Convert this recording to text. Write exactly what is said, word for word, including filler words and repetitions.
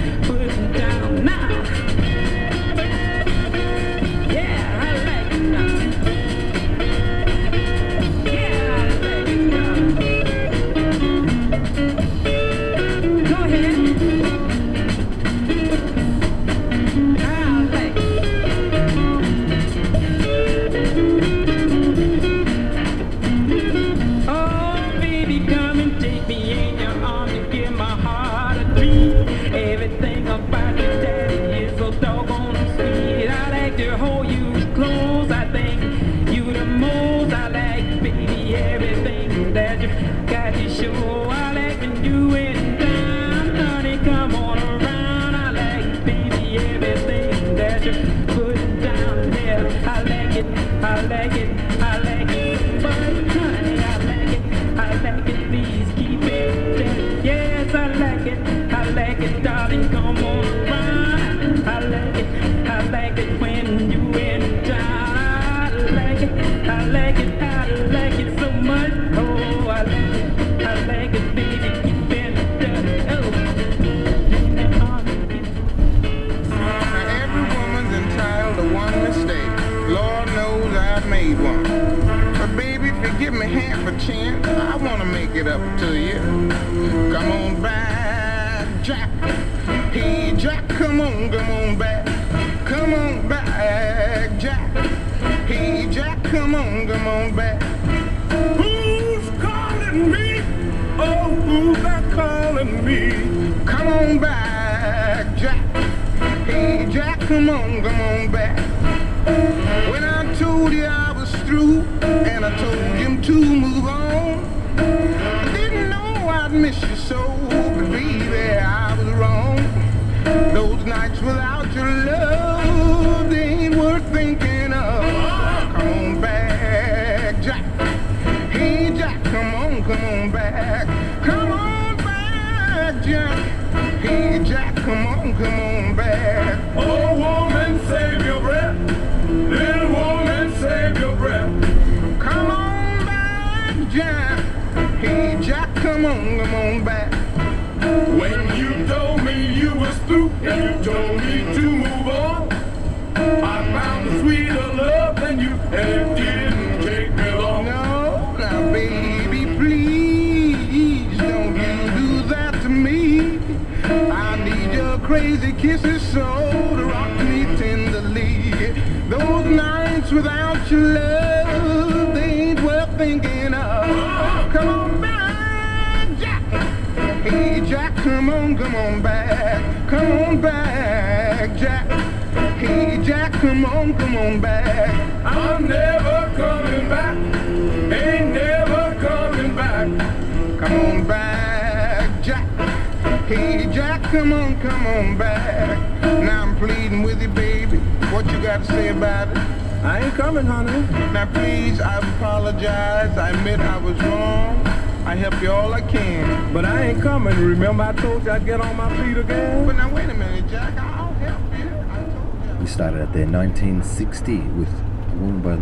putting down now. Yeah, I like it now. Yeah, I like it now. Go ahead. I like it. Oh, baby, come and take me in your arms and give my heart a dream. Everything about your daddy is so doggone sweet. I like to hold you close. I think you the most. I like, baby, everything that you got to show. I like when you in town, honey, come on around. I like, baby, everything that you put down there. I like it, I like it, I like it, but honey, I like it, I like it. Please keep it there. Yes, I like it, I like it, darling. Come on around. I like it, I like it when you in town. I like it, I like it, I like it so much. Oh, I like it, I like it, baby. Keep it there. Oh, Every woman's entitled to one mistake. Lord knows I've made one. But baby, if you give me half a chance, I want to make it up to you. Come on back, Jack. Hey, Jack, come on, come on back. Come on back, Jack. Hey, Jack, come on, come on back. Who's calling me? Oh, who's that calling me? Come on back, Jack. Hey, Jack, come on, come on back. When I told you I was through, and I told him to move on, I didn't know I'd miss you so, but baby, I was wrong. Those nights without your love, they ain't worth thinking of. Come on back, Jack. Hey, Jack, come on, come on back. Come on back, Jack. Hey, Jack, come on, come on back. Oh, woman, save your breath. Little woman, save your breath. Come on back, Jack. Hey, Jack, come on, come on back. When you told me you was through and you told me to move on, I found a sweeter love than you, and it didn't take me long. No, now baby, please don't you do that to me. I need your crazy kisses so to rock me tenderly. Those nights without your love, they ain't worth thinking of. Come on back, Jack. Hey, Jack, come on, come on back. Come on back, Jack. Hey, Jack, come on, come on back. I'm never coming back. Ain't never coming back. Come on back, Jack. Hey, Jack, come on, come on back. Now I'm pleading with you, baby. What you got to say about it? I ain't coming, honey. Now please, I apologize. I admit I was wrong. I help you all I can. But I ain't coming. Remember I told you I'd get on my feet again? But now wait a minute, Jack. I'll help you. I told you. We started out there nineteen sixty with a woman by